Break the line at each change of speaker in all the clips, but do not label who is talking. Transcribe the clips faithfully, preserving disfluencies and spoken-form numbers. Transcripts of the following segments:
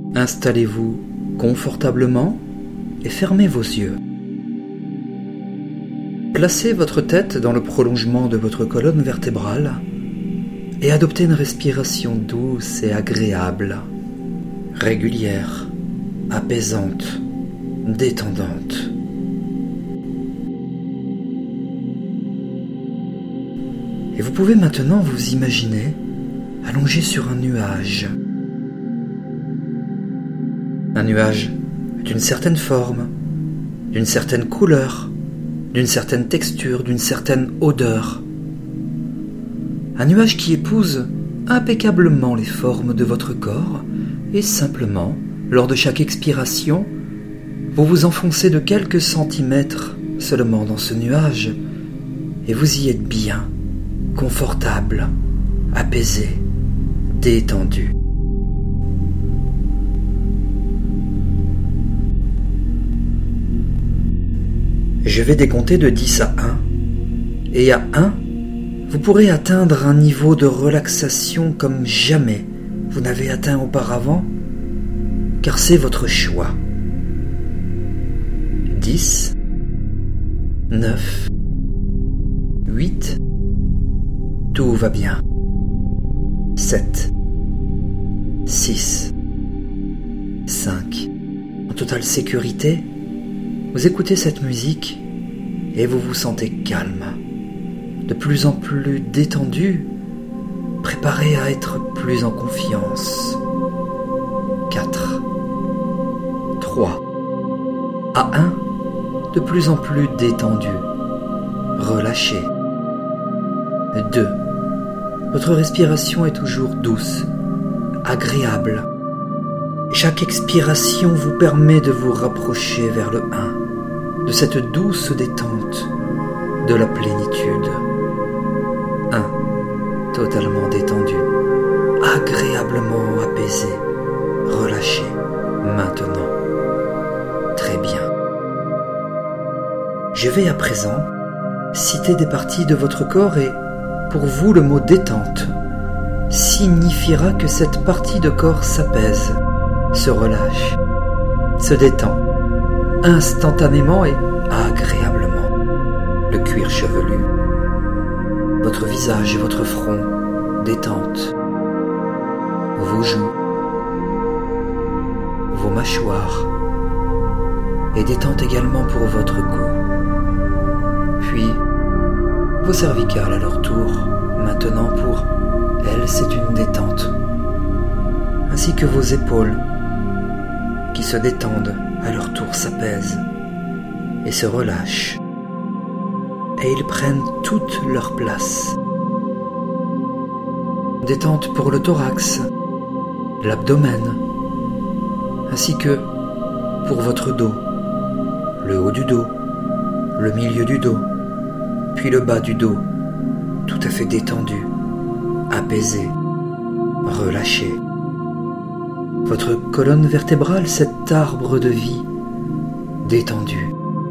Installez-vous confortablement et fermez vos yeux. Placez votre tête dans le prolongement de votre colonne vertébrale et adoptez une respiration douce et agréable, régulière, apaisante, détendante. Et vous pouvez maintenant vous imaginer allongé sur un nuage. Un nuage d'une certaine forme, d'une certaine couleur, d'une certaine texture, d'une certaine odeur. Un nuage qui épouse impeccablement les formes de votre corps et simplement, lors de chaque expiration, vous vous enfoncez de quelques centimètres seulement dans ce nuage et vous y êtes bien, confortable, apaisé, détendu. Je vais décompter de dix à un, et à un, vous pourrez atteindre un niveau de relaxation comme jamais vous n'avez atteint auparavant, car c'est votre choix. dix, neuf, huit, tout va bien. sept, six, cinq, en totale sécurité, vous écoutez cette musique et vous vous sentez calme, de plus en plus détendu, préparé à être plus en confiance. quatre, trois, à un, de plus en plus détendu, relâché. deux, votre respiration est toujours douce, agréable. Chaque expiration vous permet de vous rapprocher vers le un, de cette douce détente, de la plénitude. un. Totalement détendu, agréablement apaisé, relâché, maintenant. Très bien. Je vais à présent citer des parties de votre corps et, pour vous, le mot détente signifiera que cette partie de corps s'apaise, se relâche, se détend, instantanément et agréablement. Le cuir chevelu, votre visage et votre front, détente, vos joues, vos mâchoires, et détente également pour votre cou. Puis, vos cervicales à leur tour, maintenant pour elles c'est une détente, ainsi que vos épaules, qui se détendent, à leur tour s'apaisent et se relâchent, et ils prennent toute leur place. Détente pour le thorax, l'abdomen, ainsi que pour votre dos, le haut du dos, le milieu du dos, puis le bas du dos, tout à fait détendu, apaisé, relâché. Votre colonne vertébrale, cet arbre de vie, détendu.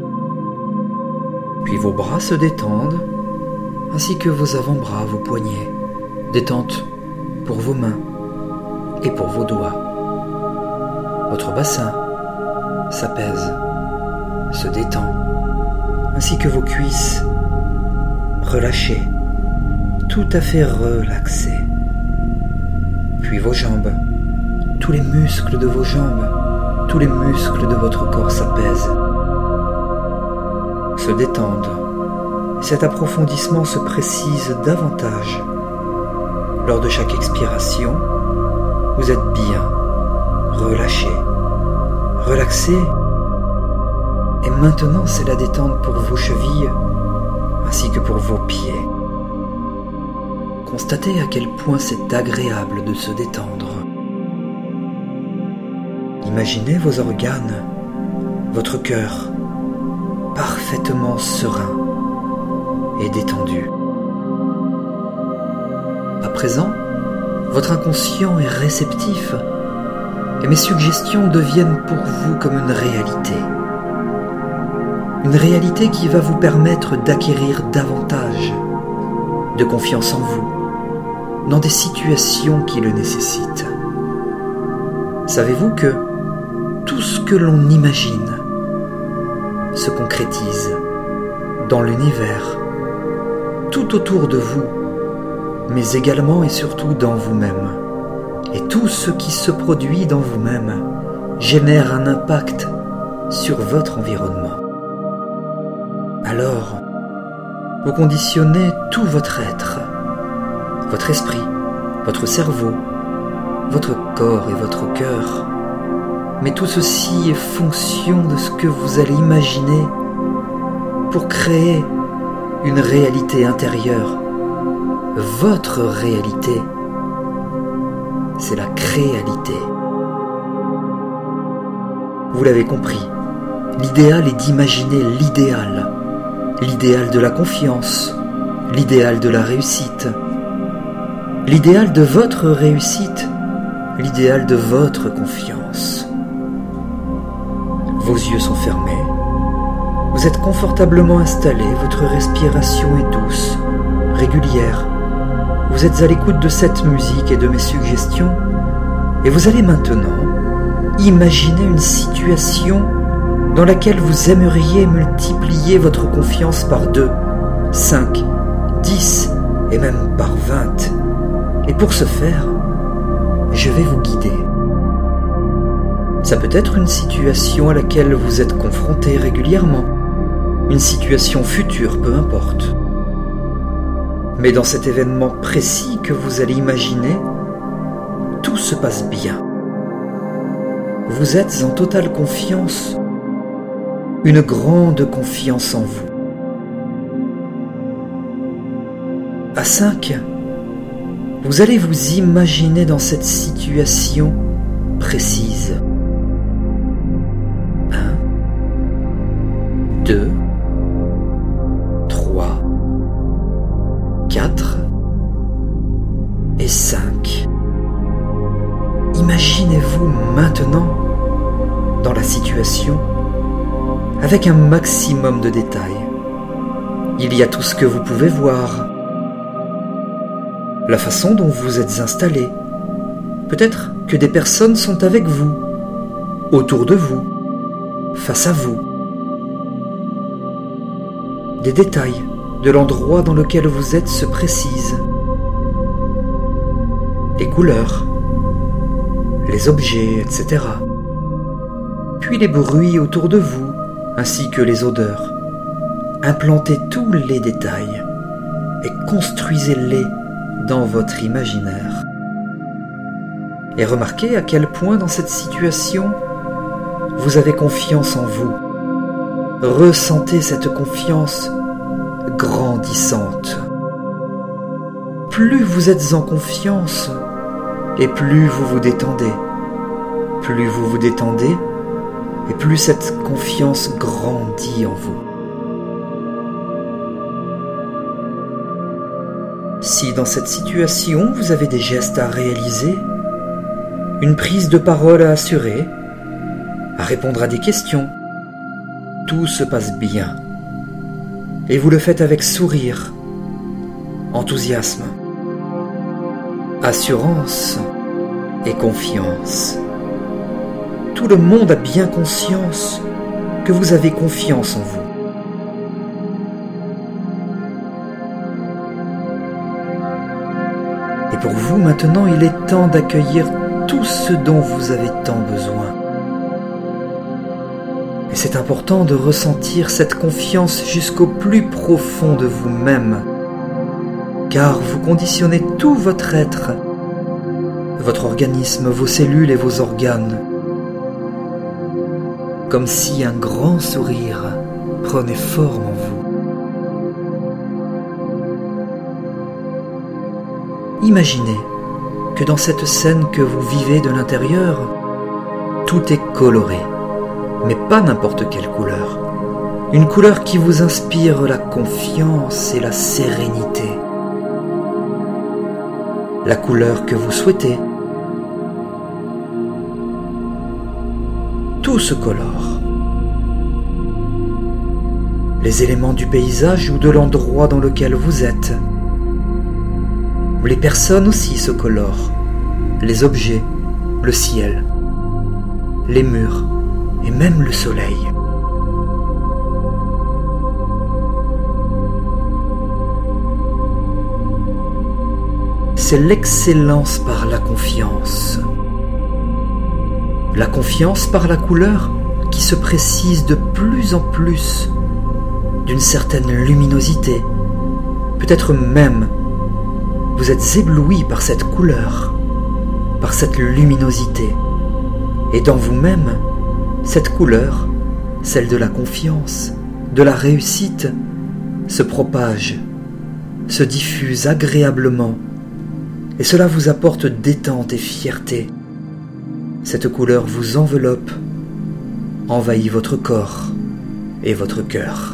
Puis vos bras se détendent, ainsi que vos avant-bras, vos poignets, détente pour vos mains et pour vos doigts. Votre bassin s'apaise, se détend, ainsi que vos cuisses, relâchées, tout à fait relaxées. Puis vos jambes, tous les muscles de vos jambes, tous les muscles de votre corps s'apaisent, se détendent. Cet approfondissement se précise davantage. Lors de chaque expiration, vous êtes bien, relâché, relaxé. Et maintenant, c'est la détente pour vos chevilles, ainsi que pour vos pieds. Constatez à quel point c'est agréable de se détendre. Imaginez vos organes, votre cœur, parfaitement serein et détendu. À présent, votre inconscient est réceptif et mes suggestions deviennent pour vous comme une réalité. Une réalité qui va vous permettre d'acquérir davantage de confiance en vous, dans des situations qui le nécessitent. Savez-vous que tout ce que l'on imagine se concrétise dans l'univers, tout autour de vous, mais également et surtout dans vous-même. Et tout ce qui se produit dans vous-même génère un impact sur votre environnement. Alors, vous conditionnez tout votre être, votre esprit, votre cerveau, votre corps et votre cœur. Mais tout ceci est fonction de ce que vous allez imaginer pour créer une réalité intérieure. Votre réalité, c'est la créalité. Vous l'avez compris, l'idéal est d'imaginer l'idéal. L'idéal de la confiance, l'idéal de la réussite, l'idéal de votre réussite, l'idéal de votre confiance. Vos yeux sont fermés, vous êtes confortablement installé, votre respiration est douce, régulière. Vous êtes à l'écoute de cette musique et de mes suggestions, et vous allez maintenant imaginer une situation dans laquelle vous aimeriez multiplier votre confiance par deux, cinq, dix et même par vingt. Et pour ce faire, je vais vous guider. Ça peut être une situation à laquelle vous êtes confronté régulièrement, une situation future, peu importe. Mais dans cet événement précis que vous allez imaginer, tout se passe bien. Vous êtes en totale confiance, une grande confiance en vous. À cinq, vous allez vous imaginer dans cette situation précise. un, deux, trois, quatre et cinq. Imaginez-vous maintenant dans la situation avec un maximum de détails. Il y a tout ce que vous pouvez voir, la façon dont vous êtes installé. Peut-être que des personnes sont avec vous, autour de vous, face à vous. Des détails de l'endroit dans lequel vous êtes se précisent. Les couleurs, les objets, et cetera. Puis les bruits autour de vous, ainsi que les odeurs. Implantez tous les détails et construisez-les dans votre imaginaire. Et remarquez à quel point dans cette situation, vous avez confiance en vous. Ressentez cette confiance grandissante. Plus vous êtes en confiance, et plus vous vous détendez. Plus vous vous détendez, et plus cette confiance grandit en vous. Si dans cette situation vous avez des gestes à réaliser, une prise de parole à assurer, à répondre à des questions, tout se passe bien. Et vous le faites avec sourire, enthousiasme, assurance et confiance. Tout le monde a bien conscience que vous avez confiance en vous. Et pour vous, maintenant, il est temps d'accueillir tout ce dont vous avez tant besoin. Et c'est important de ressentir cette confiance jusqu'au plus profond de vous-même, car vous conditionnez tout votre être, votre organisme, vos cellules et vos organes, comme si un grand sourire prenait forme en vous. Imaginez que dans cette scène que vous vivez de l'intérieur, tout est coloré, mais pas n'importe quelle couleur. Une couleur qui vous inspire la confiance et la sérénité. La couleur que vous souhaitez. Tout se colore. Les éléments du paysage ou de l'endroit dans lequel vous êtes. Les personnes aussi se colorent. Les objets, le ciel, les murs et même le soleil. C'est l'excellence par la confiance. La confiance par la couleur qui se précise de plus en plus, d'une certaine luminosité. Peut-être même vous êtes ébloui par cette couleur, par cette luminosité. Et dans vous-même, cette couleur, celle de la confiance, de la réussite, se propage, se diffuse agréablement, et cela vous apporte détente et fierté. Cette couleur vous enveloppe, envahit votre corps et votre cœur.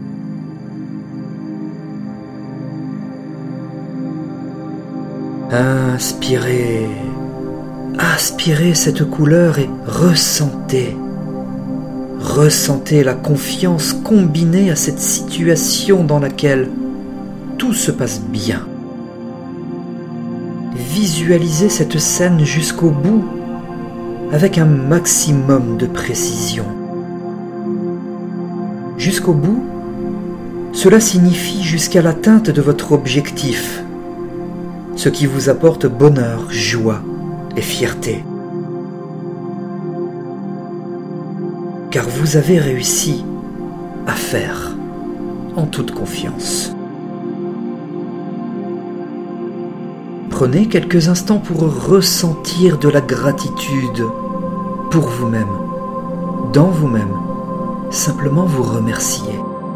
Inspirez, aspirez cette couleur et ressentez. Ressentez la confiance combinée à cette situation dans laquelle tout se passe bien. Visualisez cette scène jusqu'au bout avec un maximum de précision. Jusqu'au bout, cela signifie jusqu'à l'atteinte de votre objectif, ce qui vous apporte bonheur, joie et fierté. Car vous avez réussi à faire en toute confiance. Prenez quelques instants pour ressentir de la gratitude pour vous-même, dans vous-même, simplement vous remercier.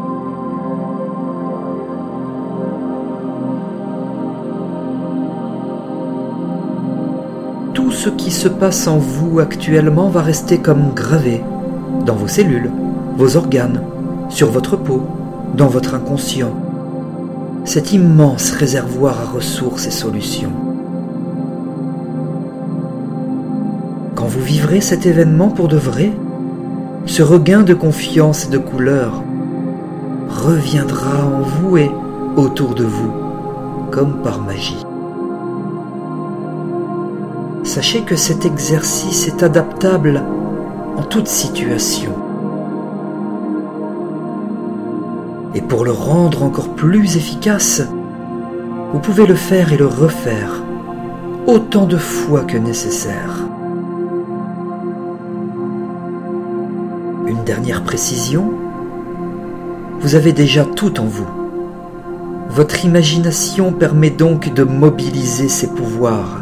Tout ce qui se passe en vous actuellement va rester comme gravé dans vos cellules, vos organes, sur votre peau, dans votre inconscient. Cet immense réservoir à ressources et solutions. Quand vous vivrez cet événement pour de vrai, ce regain de confiance et de couleur reviendra en vous et autour de vous, comme par magie. Sachez que cet exercice est adaptable en toute situation. Et pour le rendre encore plus efficace, vous pouvez le faire et le refaire autant de fois que nécessaire. Une dernière précision, vous avez déjà tout en vous. Votre imagination permet donc de mobiliser ses pouvoirs,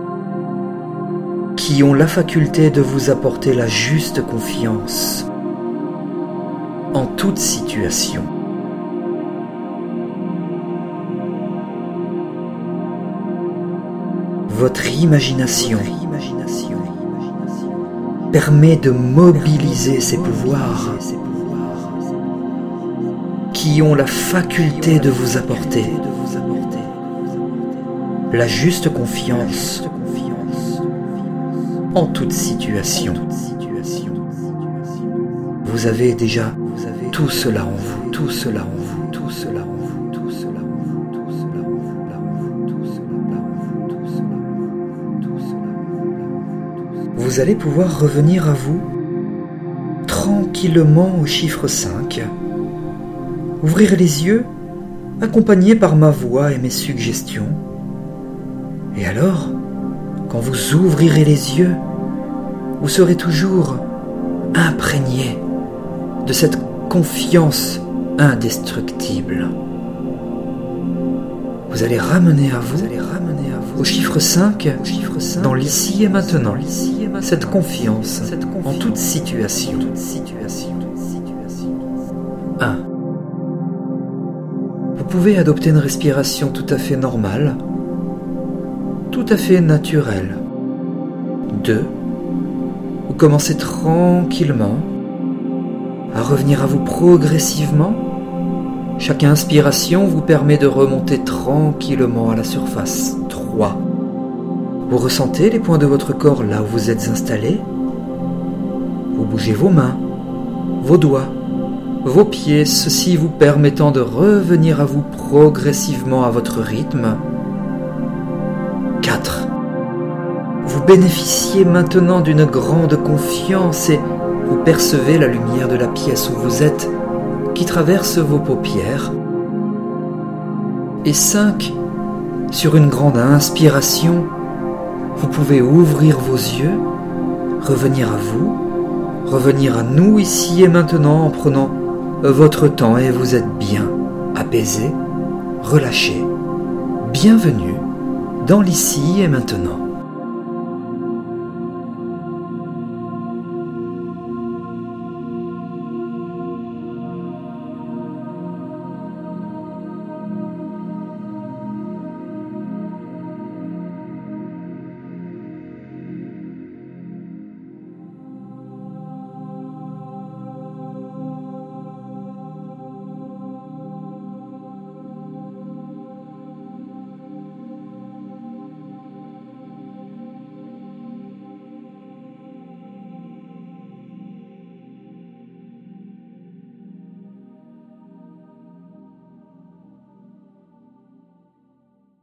qui ont la faculté de vous apporter la juste confiance en toute situation. Votre imagination permet de mobiliser ces pouvoirs qui ont la faculté de vous apporter la juste confiance en toute situation. Vous avez déjà tout cela en vous, tout cela en vous, tout cela en vous, tout cela en vous, tout cela en vous, tout cela en vous, tout cela en vous, tout cela en vous. Vous allez pouvoir revenir à vous tranquillement au chiffre cinq. Ouvrir les yeux, accompagné par ma voix et mes suggestions. Et alors, quand vous ouvrirez les yeux, vous serez toujours imprégné de cette confiance indestructible. Vous allez ramener à vous, vous allez ramener à vous au chiffre cinq, au chiffre cinq dans l'ici et maintenant, l'ici et maintenant cette, confiance, cette confiance en toute situation. Toute situation, toute situation. un. Vous pouvez adopter une respiration tout à fait normale, tout à fait naturelle. deux. Vous commencez tranquillement à revenir à vous progressivement. Chaque inspiration vous permet de remonter tranquillement à la surface. trois. Vous ressentez les points de votre corps là où vous êtes installé. Vous bougez vos mains, vos doigts, vos pieds, ceci vous permettant de revenir à vous progressivement à votre rythme. quatre. vous bénéficiez maintenant d'une grande confiance et vous percevez la lumière de la pièce où vous êtes qui traverse vos paupières. Et cinq, sur une grande inspiration, vous pouvez ouvrir vos yeux, revenir à vous, revenir à nous ici et maintenant en prenant votre temps et vous êtes bien, apaisé, relâché. Bienvenue dans l'ici et maintenant.